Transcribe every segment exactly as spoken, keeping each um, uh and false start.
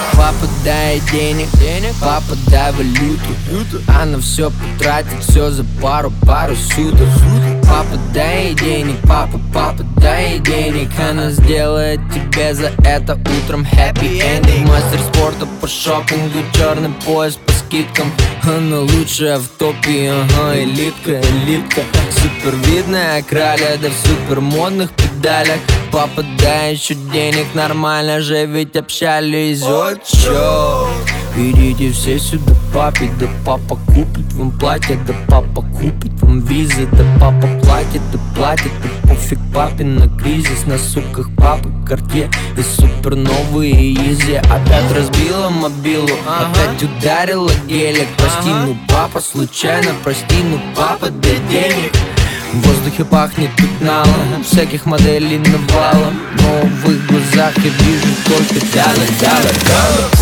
Папа, дай денег, денег, папа, дай валюту. Она все потратит, все за пару-пару суток. Папа, дай денег, папа, папа, дай денег. Она сделает тебе за это утром happy ending. Мастер спорта по шопингу, черный пояс по скидкам. Она лучшая в топе, ага, элитка, элитка. Супер видная краля, да в супер модных педалях. Папа, дай еще денег, нормально же ведь общались. О, чё? Идите все сюда, папе, да папа купит вам платье, да папа купит вам визы, да папа платит, да платит, да пофиг папе на кризис. На суках папы Картье и супер новые изи. Опять разбила мобилу, опять ударила гелик. Прости, ну папа, случайно, прости, ну папа, дай денег. В воздухе пахнет пятналом, всяких моделей навалом, но в их глазах я вижу только дала, дала, дала.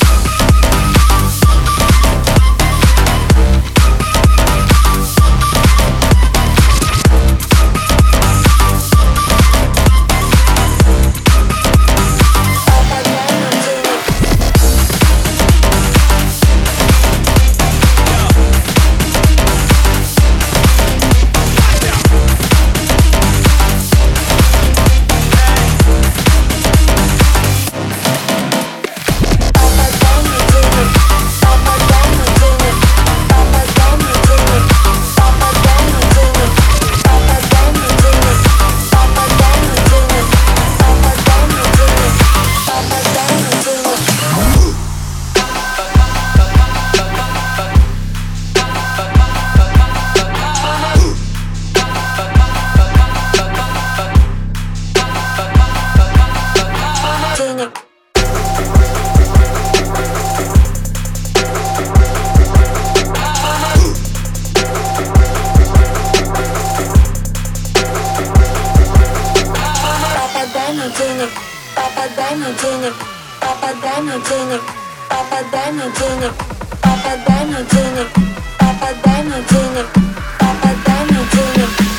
Папа, дай мне денег, папа, дай мне денег, папа, дай мне денег, папа, дай мне денег, папа, дай мне денег, папа, дай мне денег.